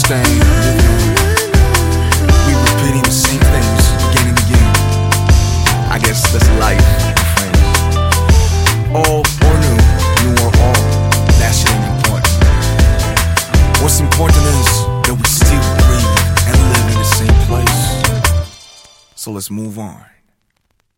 saying, we repeating the same things again and again. I guess that's life, my friend. Old or new or all, that shit ain't important. What's important is that we still breathe and live in the same place. So let's move on.